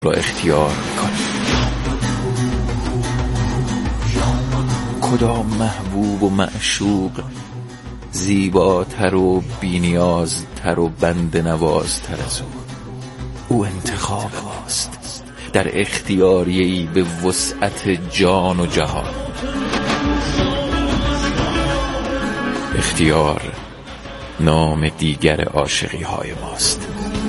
را اختیار میکنی. کدام محبوب و معشوق زیباتر و بینیازتر و بنده نوازتر از او انتخاب ماست در اختیاریه‌ای به وسعت جان و جهان. اختیار نام دیگر عاشقی های ماست.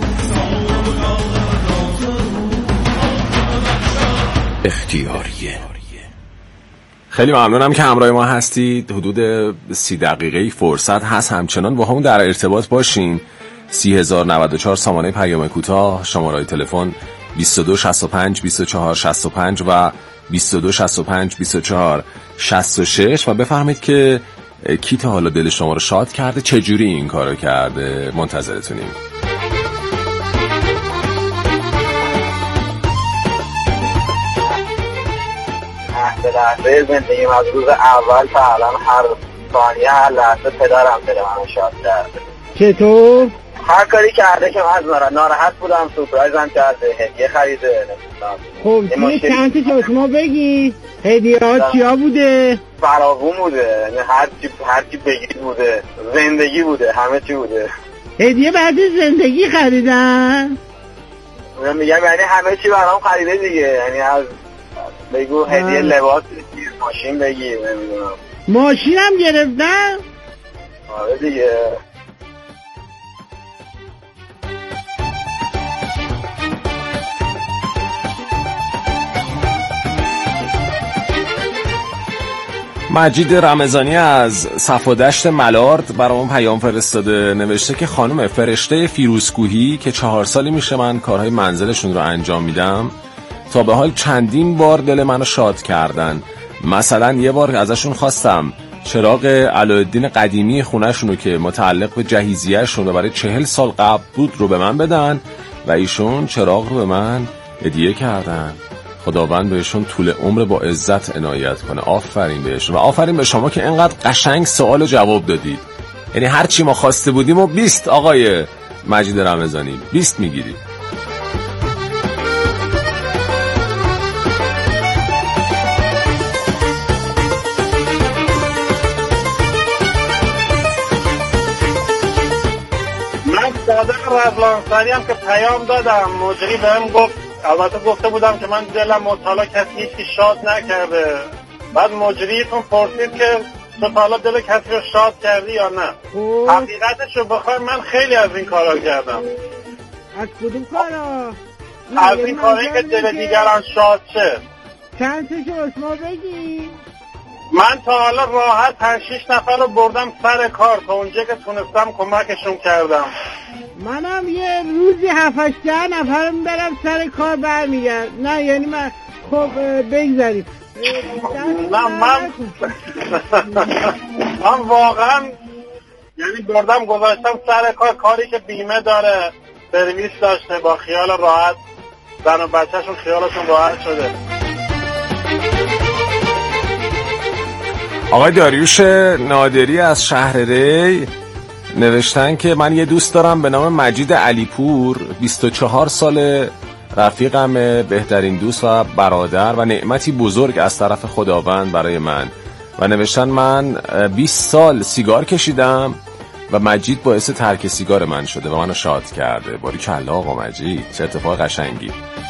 اختیاریه. خیلی ممنونم که همراه ما هستید. حدود 30 دقیقه فرصت هست همچنان با همون در ارتباط باشین. 30,094 سامانه پیام کوتاه، شماره تلفن 2265 2465 و 2265 2466 و بفرمایید که کی تا حالا دل شما رو شاد کرده، چجوری این کارو کرده. منتظرتونیم. به لحظه زندگیم از روز اول تا الان هر ثانیه هر لحظه پدرم دل منو شاد کرده. چطور؟ هر کاری کرده که من ناراحت بودم سورپرایزم کرده، هدیه خریده. خب چند تا شما بگی هدیه ها چیا بوده؟ فراوون بوده، یعنی هر چی بگید بوده، زندگی بوده، همه چی بوده. هدیه بعد زندگی خریدن؟ من میگم یعنی همه چی برام خریده دیگه، یعنی از بگو هدیه لباس بگیر، ماشین بگیر، نمیدونم ماشین هم گرفتن؟ آره دیگه. مجید رمضانی از صفادشت ملارد برامون پیام فرستاده، نوشته که خانم فرشته فیروزکوهی که 4 سالی میشه من کارهای منزلشون رو انجام میدم، تا به حال چندین بار دل منو شاد کردن. مثلا یه بار ازشون خواستم چراغ علایالدین قدیمی خونه‌شون رو که متعلق به جهیزیه‌شون و برای 40 سال قبل بود رو به من بدن و ایشون چراغ رو به من هدیه کردن. خداوند بهشون طول عمر با عزت عنایت کنه. آفرین بهشون و آفرین به شما که اینقدر قشنگ سوال جواب دادید. یعنی هر چی ما خواسته بودیم و 20 آقای مجید رمضانی 20 میگیرید. من صادق رضوانساری هم که پیام دادم، مجری بهم گفت، البته گفته بودم که من دلم مطالعه کسی هیچی شاد نکرده. بعد مجریتون پرسید که تو حالا دل کسی رو شاد کردی یا نه. حقیقتش رو بخوای من خیلی از این کارا کردم. از کدوم کارا؟ از این کارایی که دل دیگران شاد شه. چند تا شما بگی؟ من تا حالا راحت 5-6 نفر رو بردم سر کار، تا اونجا که تونستم کمکشون کردم. منم یه روزی 7-8 نفر برم سر کار برمیگرد. نه یعنی من خب بگذاریم. نه من واقعا یعنی بردم گذاشتم سر کار، کاری که بیمه داره، سرویس داشته، با خیال راحت زن و بچهشون خیالشون راحت شده. آقای داریوش نادری از شهر ری نوشتن که من یه دوست دارم به نام مجید علیپور، 24 سال، رفیقم، بهترین دوست و برادر و نعمتی بزرگ از طرف خداوند برای من. و نوشتن من 20 سال سیگار کشیدم و مجید باعث ترک سیگار من شده و منو شاد کرده. باریکلا آقا مجید، چه اتفاق قشنگی.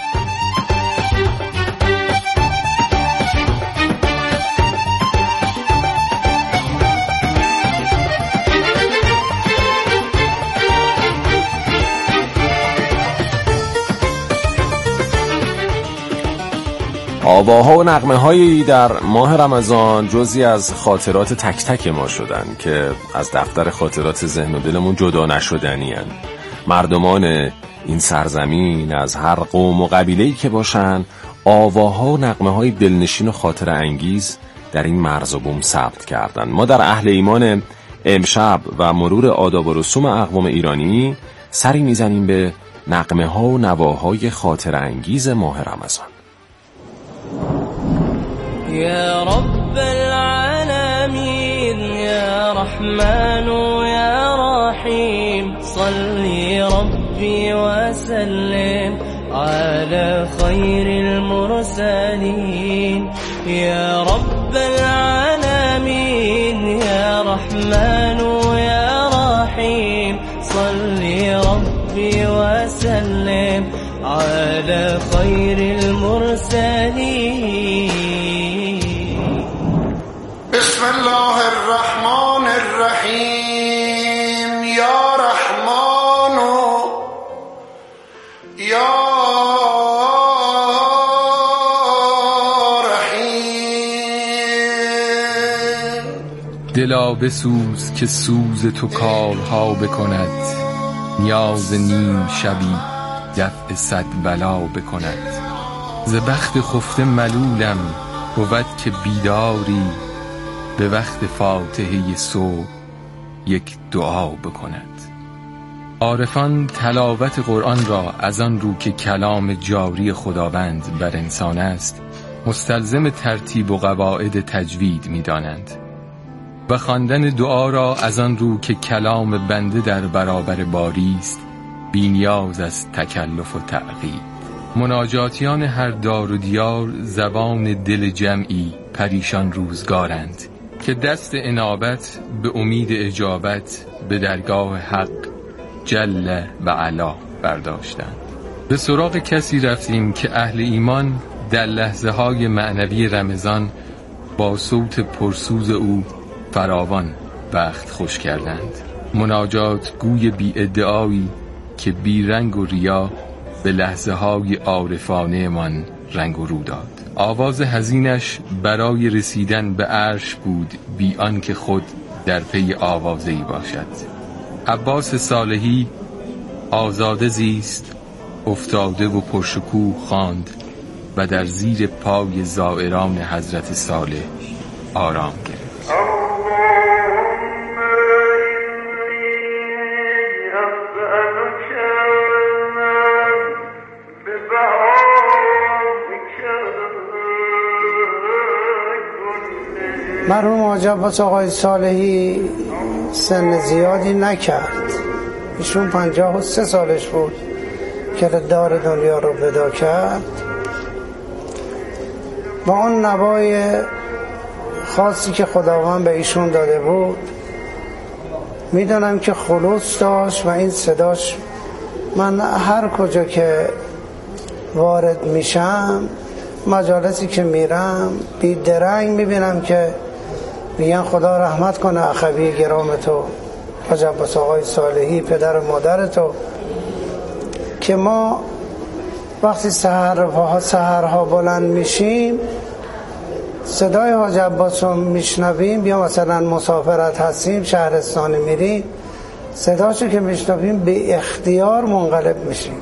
آواها و نغمه هایی در ماه رمضان جزئی از خاطرات تک تک ما شدن که از دفتر خاطرات ذهن و دلمون جدا نشدنی هن. مردمان این سرزمین از هر قوم و قبیله‌ای که باشن، آواها و نغمه های دلنشین و خاطر انگیز در این مرز و بوم ثبت کردن. ما در اهل ایمان امشب و مرور آداب و رسوم اقوام ایرانی سری میزنیم به نغمه ها و نواهای خاطر انگیز ماه رمضان. يا رب العالمين يا رحمن يا رحيم صلي ربي وسلم على خير المرسلين يا رب العالمين يا رحمن يا رحيم صل ربي وسلم على خير المرسلين. بسم الله الرحمن الرحيم يا رحمن يا رحیم. دلا بسوز که سوز تو کارها بکند، نیاز نیم شبی دفع صد بلا بکند. ز بخت خفته ملولم بود که بیداری، به وقت فاتحه صبح یک دعا بکند. عارفان تلاوت قرآن را از آن رو که کلام جاری خداوند بر انسان است مستلزم ترتیب و قواعد تجوید می دانند و خواندن دعا را از آن رو که کلام بنده در برابر باری است بی نیاز از تکلف و تعقیب. مناجاتیان هر دار و دیار زبان دل جمعی پریشان روزگارند که دست انابت به امید اجابت به درگاه حق جل و علا برداشتند. به سراغ کسی رفتیم که اهل ایمان در لحظه های معنوی رمضان با صوت پرسوز او فراوان وقت خوش کردند. مناجات گوی بی ادعایی که بی رنگ و ریا به لحظه های عارفانه من رنگ و رو داد. آواز حزینش برای رسیدن به عرش بود بی آنکه خود در پی آوازه‌ای باشد. عباس صالحی آزاده زیست، افتاده و پرشکوه خواند و در زیر پای زائران حضرت صالح آرام گرفت. مرحوم حاج عباس آقای صالحی سن زیادی نکرد، ایشون 53 سالش بود که دار دنیا رو ودا کرد. با اون نوای خاصی که خداوند به ایشون داده بود میدونم که خلوص داشت و این صداش من هر کجا که وارد میشم مجالسی که میرم بیدرنگ میبینم که میگن خدا رحمت کنه اخوی گرام تو حاج عباس آقای صالحی پدر و مادر تو، که ما وقتی سحرها بلند میشیم صدای حاج عباس رو میشنویم، یا مثلا مسافرت هستیم شهرستانی میریم صداشو که میشنویم به اختیار منقلب میشیم.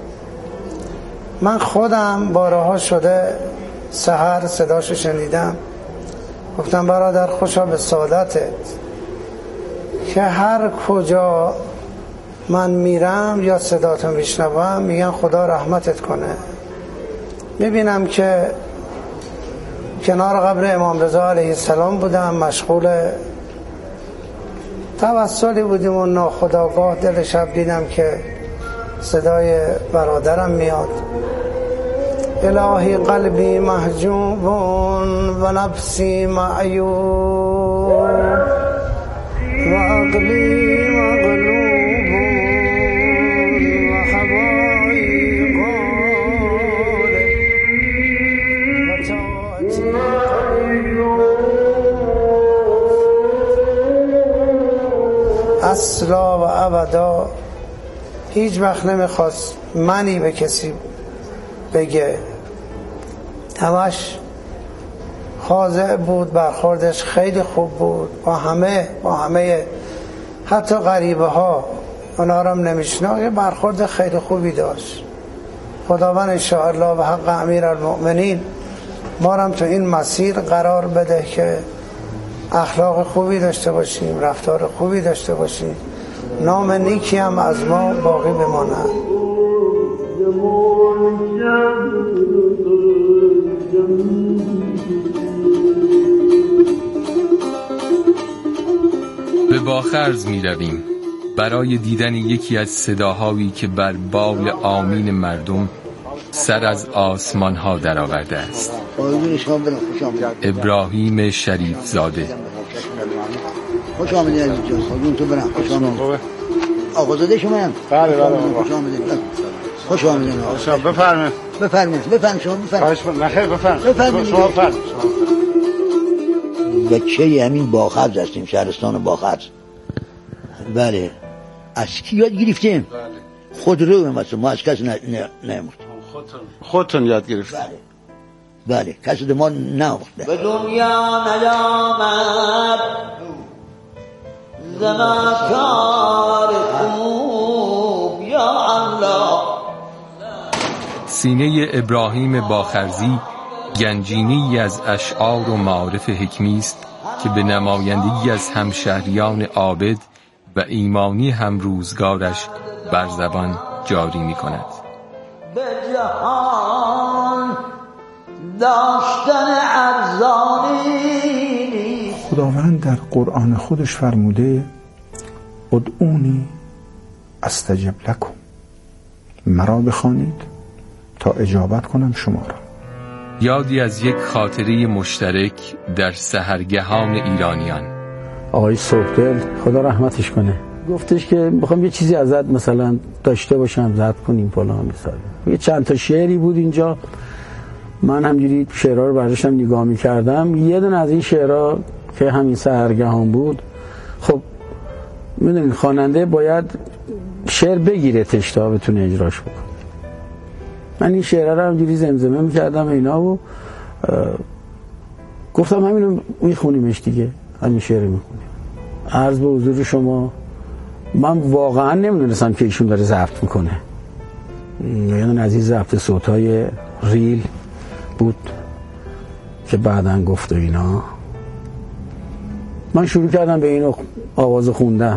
من خودم بارها شده سحر صداشو شنیدم، گفتم برادر خوشا به سعادتت که هر کجا من میرم یا صداتو میشنوم میگن خدا رحمتت کنه. میبینم که کنار قبر امام رضا علیه السلام بودم، مشغول توسلی بودیم و ناخودآگاه دل شب دیدم که صدای برادرم میاد. الهی قلبی محجوب و نفسی معیوب و عقلی مغلوب و هوایی غالب و طاعتی اصلا و ابدا. هیچ وقت نمیخواست منی به کسی بگه، همش خاضع بود، برخوردش خیلی خوب بود با همه حتی غریبه ها، اونا رو هم نمیشناخت، برخورد خیلی خوبی داشت. خداوند انشاءالله و حق امیرالمؤمنین ما رو هم تو این مسیر قرار بده که اخلاق خوبی داشته باشیم، رفتار خوبی داشته باشیم، نام نیکی هم از ما باقی بماند. به باخرز می رویم برای دیدن یکی از صداهایی که بر بال آمین مردم سر از آسمان ها در آورده است. ابراهیم شریف زاده. خوش آمدید عزیز جان. خودتون تو برم. خوش آمدید. آقازاده شما هم؟ بله خوش آمدید. خوش آمدید. بفرمایید. بفرمایید شما بفرمایید. نخیر بفرمایید. شما بفرمایید. بچه همین باخرز هستیم، شهرستان باخرز. بله. از کی یاد گرفتیم؟ خود رو مثلا ما از کسی نمورد. خودتون یاد گرفتیم. بله کسی ده ما نمورده. به دنیا نیامد زمکار خوب یا الله. سینه ابراهیم باخرزی گنجینه‌ای از اشعار و معارف حکمی است که به نمایندگی از همشهریان عابد و ایمانی هم روزگارش بر زبان جاری می کند. به جهان داشتن ارزانی. خداوند در قرآن خودش فرموده ادعونی استجب لکم، مرا بخوانید تا اجابت کنم شما را. یادی از یک خاطره مشترک در سحرگهان ایرانیان. آقای صبحدل خدا رحمتش کنه گفتش که میخوام یه چیزی ازت مثلا داشته باشم ضبط کنیم فلان مثلا. یه چند تا شعری بود اینجا، من همجوری شعرها رو برداشتم نگاه میکردم. یه دونه از این شعرها که همین سحرگهان بود، خب میدونین خواننده باید شعر بگیره تا بتونه اجراش بکنه. من این شعرها رو همجوری زمزمه میکردم اینا و گفتم همینو میخونیمش دیگه، همین شعر میخونیم. عرض به حضور شما من واقعا نمیدونستم که ایشون داره ضبط میکنه. یعنی از این ضبط صوتای ریل بود که بعدن گفت و اینا. من شروع کردم به اینو آواز خوندن.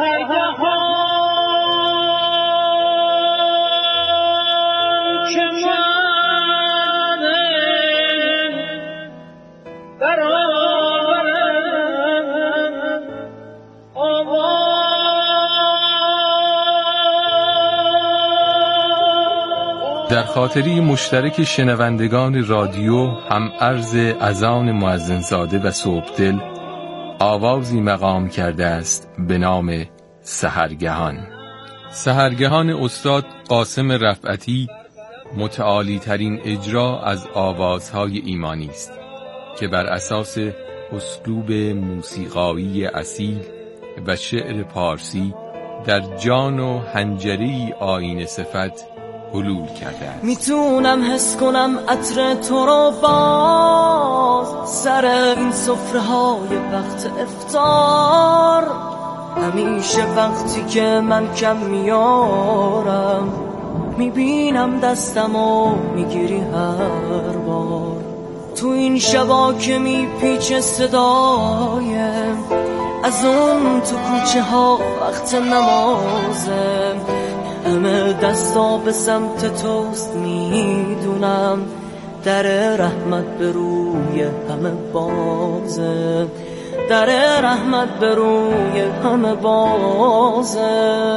در خاطری مشترک شنوندگان رادیو هم عرض اذان مؤذنزاده و صبحدل آوازی مقام کرده است به نام سحرگهان. سحرگهان استاد قاسم رفعتی متعالی ترین اجرا از آوازهای ایمانی است که بر اساس اسلوب موسیقایی اصیل و شعر پارسی در جان و حنجری آیین صفت حلول کرده است. میتونم حس کنم عطر تو رو باز سر این سفره های وقت افطار. همیشه وقتی که من کم میارم میبینم دستمو میگیری هر بار. تو این شبا که میپیچه صدایم از اون تو کوچه ها وقت نمازم. همه دستا به سمت توست میدونم، در رحمت به روی همه بازه. در رحمت به روی همه بازه.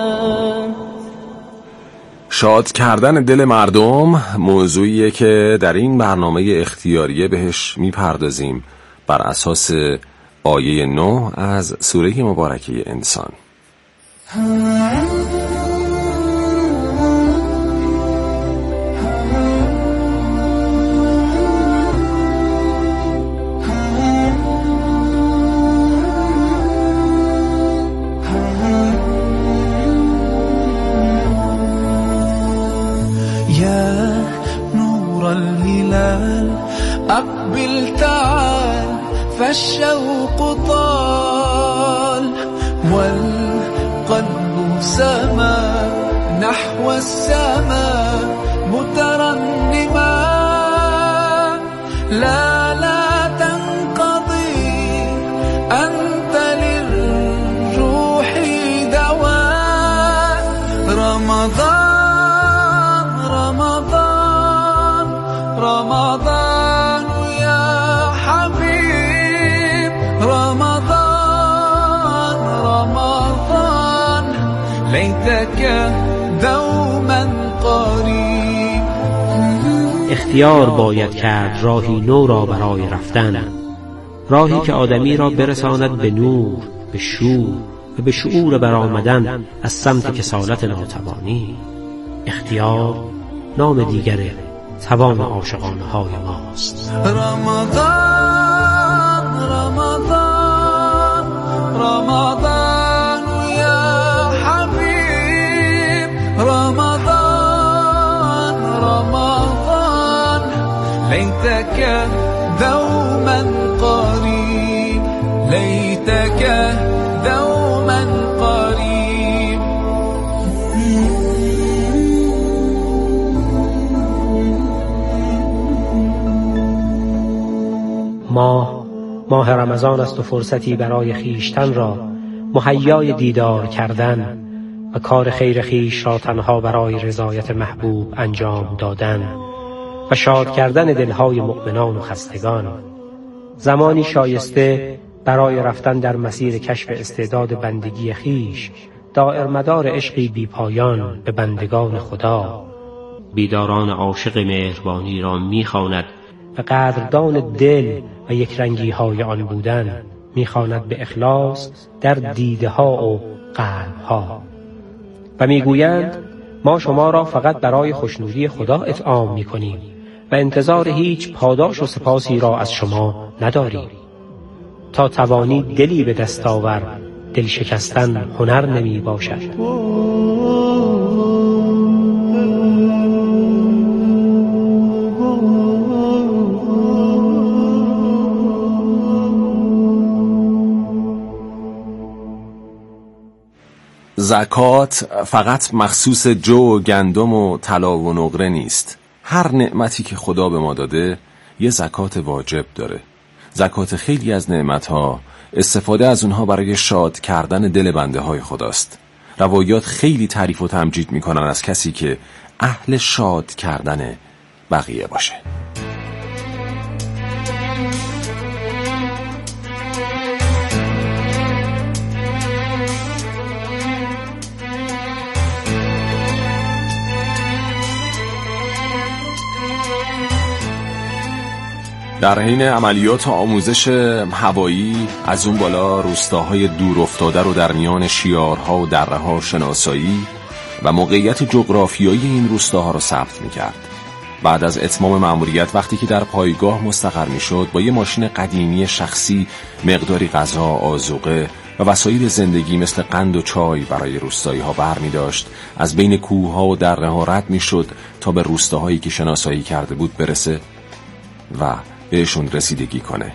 شاد کردن دل مردم موضوعیه که در این برنامه اختیاریه بهش میپردازیم بر اساس آیه 9 از سوره مبارکه انسان. أقبل تعال فالشوق طال والقلب سما نحو السماء مترنما. لا تنقضي أنت للروح دواء. رمضان رمضان رمضان يا حبيب. رمضان رمضان ليتك دوما قريب. اختیار باید کرد راهی نو را برای رفتن، راهی که آدمی را برساند به نور، به شور و به شعور برآمدن از سمت کسالت ناتوانی. اختیار نام دیگر توان عاشقانه های ماست. رمضان یا حبیب، رمضان لیتک دوما قریب، لیتک دوما قریب. ماه رمضان است و فرصتی برای خیشتن را مهیای دیدار کردن و کار خیر خیش را تنها برای رضایت محبوب انجام دادن و شاد کردن دلهای مؤمنان و خستگان. زمانی شایسته برای رفتن در مسیر کشف استعداد بندگی خیش، دائر مدار عشقی بی پایان به بندگان خدا. بیداران عاشق مهربانی را می‌خواند و قدردان دل و یک رنگی های آن بودن، می‌خواند به اخلاص در دیده ها و قلب ها و میگویند ما شما را فقط برای خوشنودی خدا اطعام می‌کنیم و انتظار هیچ پاداش و سپاسی را از شما نداریم. تا توانی دلی به دست آور، دل شکستن هنر نمی باشد. زکات فقط مخصوص جو و گندم و طلا و نقره نیست. هر نعمتی که خدا به ما داده یه زکات واجب داره. زکات خیلی از نعمتها استفاده از اونها برای شاد کردن دل بنده های خداست. روایات خیلی تعریف و تمجید میکنن از کسی که اهل شاد کردن بقیه باشه. در حین عملیات آموزش هوایی از اون بالا روستاهای دور افتاده رو در میان شیارها و دره‌ها شناسایی و موقعیت جغرافیایی این روستاها رو ثبت می‌کرد. بعد از اتمام مأموریت وقتی که در پایگاه مستقر می‌شد، با یه ماشین قدیمی شخصی مقداری غذا، آذوقه و وسایل زندگی مثل قند و چای برای روستایی‌ها برمی‌داشت، از بین کوه‌ها و دره‌ها رد می‌شد تا به روستاهایی که شناسایی کرده بود برسه و بهشون رسیدگی کنه.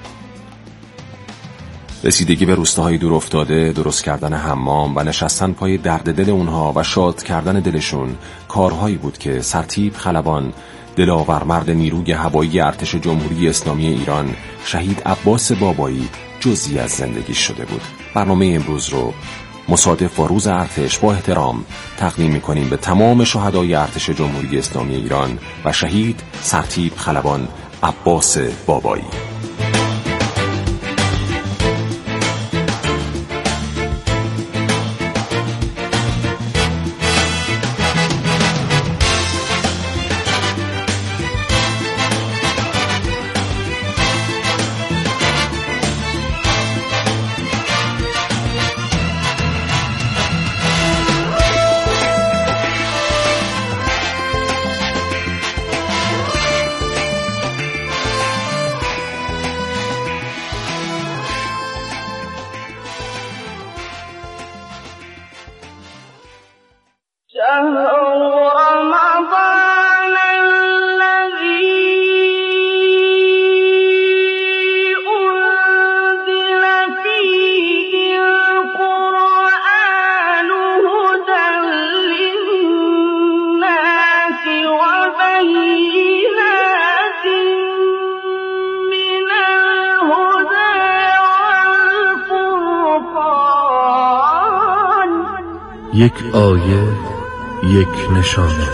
رسیدگی به روستاهای دور افتاده، درست کردن حمام و نشستن پای درد دل اونها و شاد کردن دلشون کارهایی بود که سرتیپ خلبان، دلاور مرد نیروی هوایی ارتش جمهوری اسلامی ایران، شهید عباس بابایی جزئی از زندگی شده بود. برنامه امروز رو مصادف با روز ارتش با احترام تقدیم می‌کنیم به تمام شهدای ارتش جمهوری اسلامی ایران و شهید سرتیپ خلبان عباس بابایی. یک آیه، یک نشانه.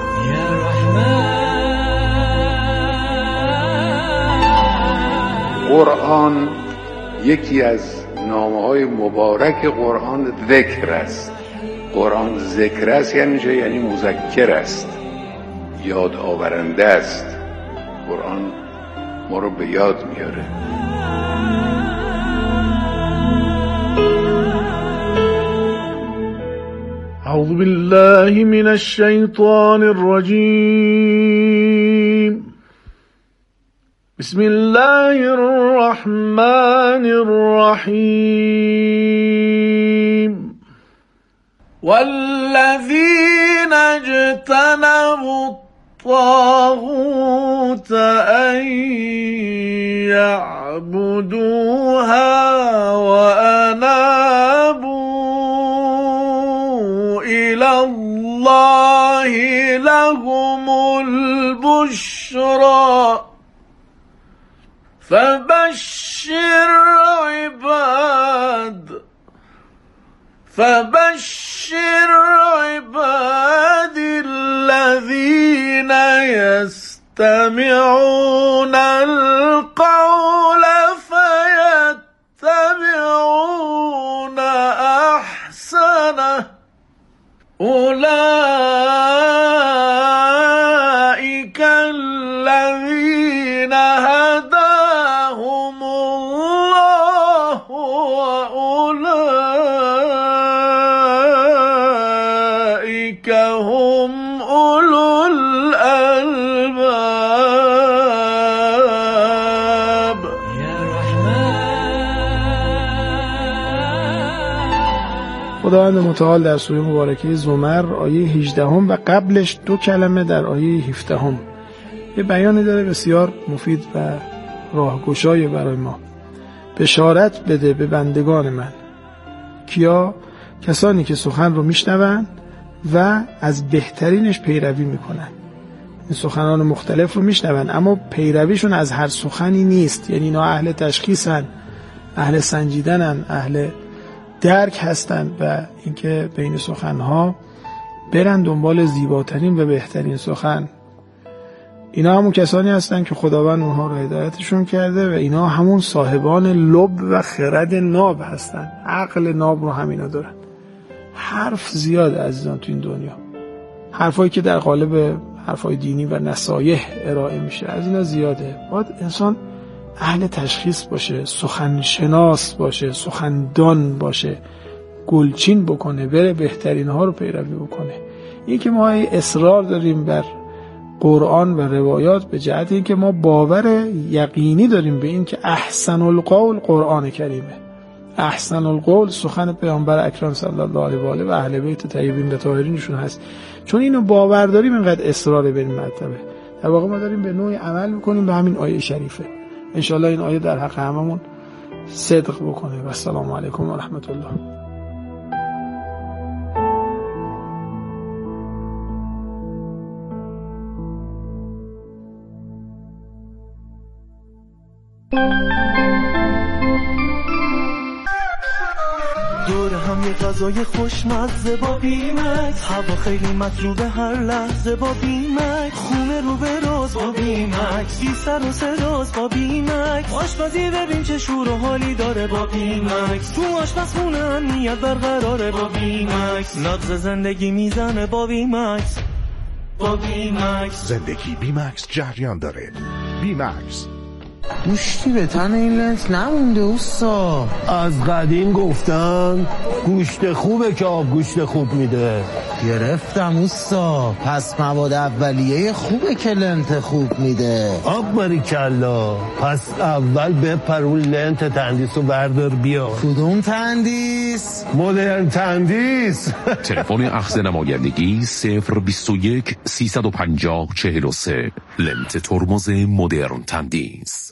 قرآن یکی از نامه‌های مبارک قرآن ذکر است. قرآن ذکر است یعنی چه؟ یعنی مذکر است، یاد آورنده است. قرآن ما رو به یاد میاره. اعوذ بالله من الشیطان الرجیم. بسم الله الرحمن الرحیم. والذین اجتنبوا الطاغوت ان يعبدوها وأنابوا إلى الله لهم البشرى فبشر عباد الذين يستمعون القول فيتبعون أحسنه أولئك الذين هداهم الله وأولئك هم أولو الألباب. خداوند متعال در سوره مبارکه زمر آیه 18 و قبلش 2 کلمه در آیه 17 یه بیانی داره بسیار مفید و راهگشای برای ما. بشارت بده به بندگان من. کیا؟ کسانی که سخن رو میشنون و از بهترینش پیروی میکنن. این سخنان مختلف رو میشنون اما پیرویشون از هر سخنی نیست. یعنی اینا اهل تشخیصن، اهل سنجیدنن، اهل درک هستند و اینکه بین سخنها برن دنبال زیباترین و بهترین سخن. اینا همون کسانی هستن که خداوند اونها رو هدایتشون کرده و اینا همون صاحبان لب و خرد ناب هستن. عقل ناب رو همینا دارن. حرف زیاده عزیزان تو این دنیا. حرفایی که در قالب حرفای دینی و نصایح ارائه میشه از اینا زیاده. باید انسان اهل تشخیص باشه، سخنشناس باشه، سخندان باشه، گلچین بکنه، بره بهترین ها رو پیروی بکنه. این که ما اصرار داریم بر قرآن و روایات به جهت این که ما باور یقینی داریم به این که احسن القول قرآن کریمه. احسن القول سخن پیامبر اکرم صلی الله علیه و آله و اهل بیت طیبین و طاهرینشون هست. چون اینو باور داریم اینقدر اصرار به این مرتبه. در واقع ما داریم به نوعی عمل میکنیم به همین آیه شریفه. انشالله این آیه در حق هممون صدق بکنه. و السلام علیکم و رحمت الله. دور هم یه غذای خوشمزه با بیمکس، هوا خیلی مطلوبه هر لحظه با بیمکس، خونه رو به راز با بیمکس، بی سر و صداست با بیمکس، آشپزی ببین چه شور و حالی داره با بیمکس، تو آشپزخونه امنیت برقراره با بیمکس، نبض زندگی میزنه با بیمکس. با بیمکس زندگی بیمکس جریان داره. بیمکس گوشتی به تن این لنز نمونده اوستا. از قدیم گفتن گوشت خوبه که آب گوشت خوب میده. گرفتم اوستا. پس مواد اولیه خوبه که لنت خوب میده. آب باریکلا. پس اول بپرون لنت تندیس رو بردار بیا. کدوم تندیس؟ مدرن تندیس. تلفن اخذ نمایندگی 021 350 43. لنت ترمز مدرن تندیس.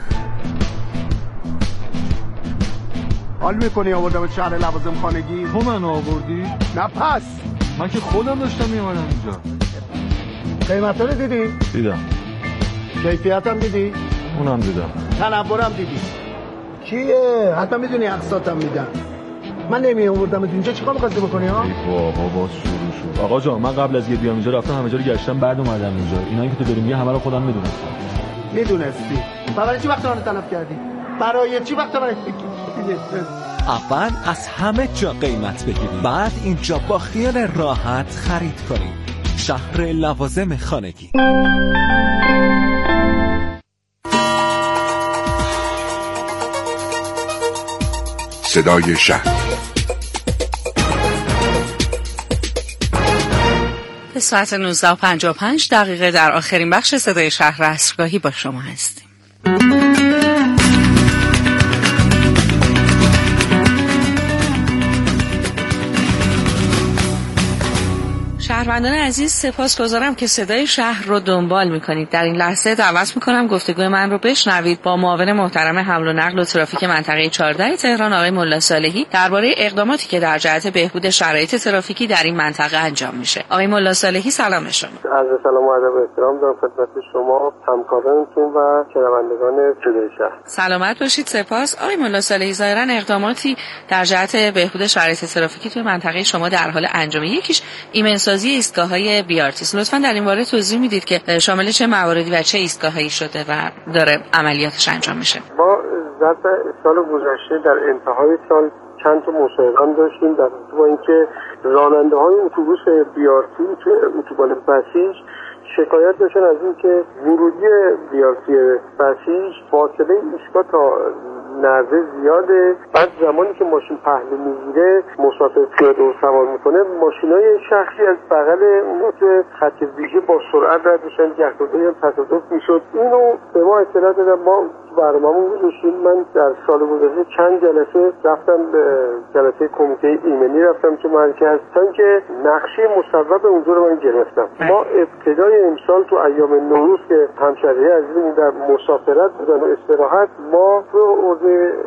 حال میکنی آوردم شهر لوازم خانگی؟ تو من آوردی؟ نه پس من که خودم داشتم میامدم اینجا. قیمتا رو دیدی؟ دیدم. کیفیت هم دیدی؟ اونم دیدم. تنورم دیدی؟ کیه؟ حتما میدونی اقساطم میدن. من نمی آوردم اینجا چیکار می‌خواستی بکنی ها؟ ای بابا باز شروع شد. آقا جان من قبل از بیام اینجا رفتم همه جا رو گشتم بعد اومدم اینجا. اینایی که تو داری میگی همه رو خودم میدونستم. میدونستی؟ برای چی وقت من طلب کردی؟ برای چی وقت من اول از همه جا قیمت بگیرید، بعد اینجا با خیال راحت خرید کنید. شهر لوازم خانگی. صدای شهر. به ساعت 19:55 در آخرین بخش صدای شهر عصرگاهی با شما هستیم. شهروندان عزیز، سپاسگزارم که صدای شهر رو دنبال میکنید. در این لحظه دعوت میکنم گفتگوی من رو بشنوید با معاون محترم حمل و نقل و ترافیک منطقه 14 تهران آقای ملا صالحی درباره اقداماتی که در جهت بهبود شرایط ترافیکی در این منطقه انجام میشه. آقای ملا صالحی سلام شما. عرض سلام و ادب و احترام دارم خدمت شما، همکارانتون و شنوندگان صدای شهر. سلامت باشید. سپاس. آقای ملا صالحی، ظاهرا اقداماتی در جهت بهبود شرایط ترافیکی توی منطقه شما در حال انجامه. یکیش ایمنسازی ایستگاه‌های بیارتیس. لطفاً در این باره توضیح میدید که شامل چه مواردی و چه ایستگاه‌هایی شده و داره عملیاتش انجام میشه. ما ظرف سال گذشته در انتهای سال چند تا مصاحبه داشتیم در با اینکه راننده‌های اتوبوس بیارتی توی اتوبان بسیج شکایت داشتن از این که ورودی بیارتی بسیج فاصله ایستگاه تا نرده زیاده. بعد زمانی که ماشین پهلو میگیره مسافر پیاده رو سوار میکنه، ماشینای شخصی از بغل اونا تو خط ویژه با سرعت رد میشن، گهگداری هم تصادف میشد. اینو به ما اطلاع دادن، ما برنامه‌مون گذاشتیم. من در سال گذشته چند جلسه رفتم به جلسه کمیته ایمنی، رفتم تو مرکز تا اینکه نقشه مصوب اونجا رو من گرفتم. ما ابتدای امسال تو ایام نوروز که همشهری عزیزمون در مسافرت بودن و استراحت، ما تو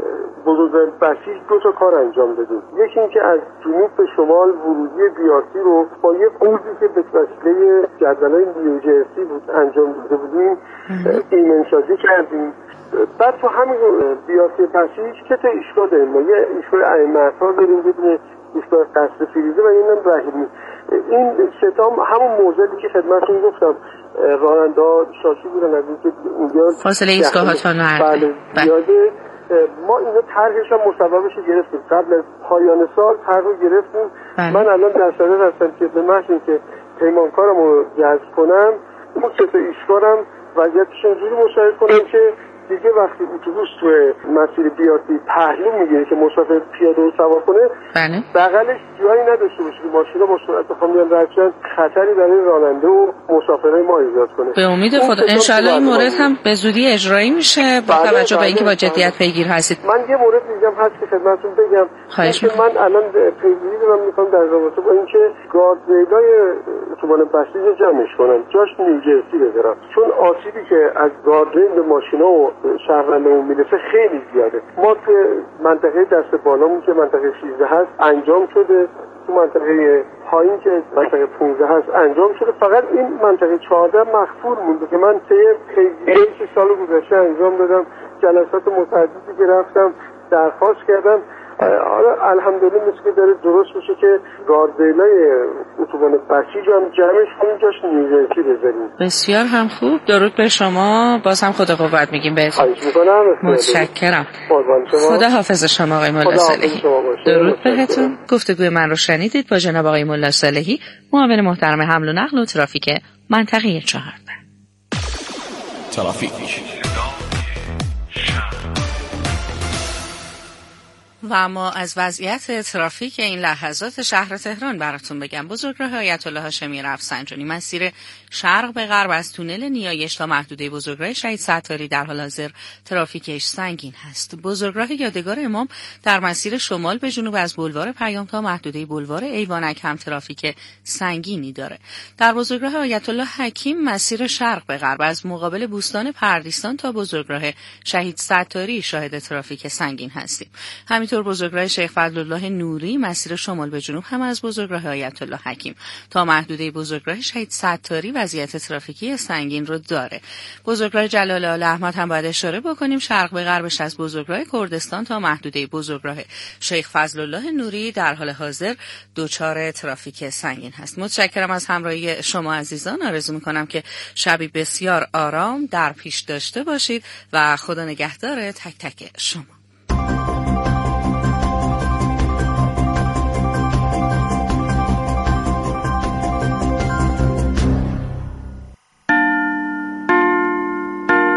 بزرگراه بسیج 2 تا کار انجام دادیم. یکی این که از جنوب به شمال ورودی بیارتی رو با یه قوزی که به وسیله جدولای نیوجرسی بود انجام داده بودیم ایمنسازی کردیم. بعد تو همین بیارتی بسیج که تا ایستگاه داریم، ما یه ایستگاه ائمه‌ها داریم، یه ایستگاه قصر فیروزه و اینم رحیمی. این ستا همون موضوعی که خدمتتون گفتم راننده‌ها شاکی بودن از اینکه اونجا فاصله ایستگاهاتون بله زیاده. ما اینو طرحش هم مصوبش رو گرفتیم قبل از پایان سال، طرح رو گرفتیم. من الان در صدد هستم که به محض اینکه پیمانکارم رو جذب کنم، اون 3 تا ایستگاه‌ام وضعیتش اینجوری مشاهده کنم که دیگه وقتی اتوبوس تو مسیر بیارتی پهلو میگیره که مسافر پیاده رو سوار کنه، بغلش جایی نداشته باشه که ماشینا با سرعت بخوام بیان رد شن، خطری برای راننده و مسافرای ما ایجاد کنه. به امید خدا ان شاء الله این مورد هم به زودی اجرایی میشه با توجه به اینکه با جدیت پیگیر هستید. من یه مورد میگم هست که خدمتتون بگم. من الان پیگیری دارم میکنم در رابطه با اینکه گاردریلای اتوبان بسیج جمعش کنم، جاش نیوجرسی بذارم، چون آسیبی که از گاردریل به ماشینا و شهروندمون میرسه خیلی زیاده. ما تو منطقه دست بالامون که منطقه 16 هست انجام شده، تو منطقه پایین که منطقه 15 هست انجام شده، فقط این منطقه 14 مخفور مونده که من پیگیری سال گذشته انجام دادم، جلسات متعددی که رفتم درخواست کردم. الحمدلله مثل که داره درست میشه که گاردریلای اتوبان بسیج هم جمعش کنیم، جاش نیوجرسی بذاریم. بسیار هم خوب. درود به شما. باز هم خدا قوت میگیم بهتون. خواهش میکنم. متشکرم. خدا حافظ شما آقای ملا صالحی. درود بهتون. گفتگوی من رو شنیدید با جناب آقای ملا صالحی، معاون محترم حمل و نقل و ترافیک منطقه 14. ترافیک. و اما از وضعیت ترافیک این لحظات شهر تهران براتون بگم. بزرگراه آیت الله هاشمی رفسنجانی مسیر شرق به غرب از تونل نیایش تا محدوده بزرگراه شهید ستاری در حال حاضر ترافیکش سنگین هست. بزرگراه یادگار امام در مسیر شمال به جنوب از بلوار پیام تا محدوده بلوار ایوانک هم ترافیک سنگینی داره. در بزرگراه آیت الله حکیم مسیر شرق به غرب از مقابل بوستان پردیستان تا بزرگراه شهید ستاری شاهد ترافیک سنگین هستیم. همینطور بزرگراه شیخ فضلالله نوری مسیر شمال به جنوب هم از بزرگراه آیت الله حکیم تا محدوده بزرگراه شهید ستاری وضعیت ترافیکی سنگین رو داره. بزرگراه جلال آل احمد هم باید اشاره بکنیم شرق به غربش از بزرگراه کردستان تا محدوده بزرگراه شیخ فضلالله نوری در حال حاضر دچار ترافیک سنگین هست. متشکرم از همراهی شما عزیزان. آرزو میکنم که شبی بسیار آرام در پیش داشته باشید و خدا نگهدار تک تک شما.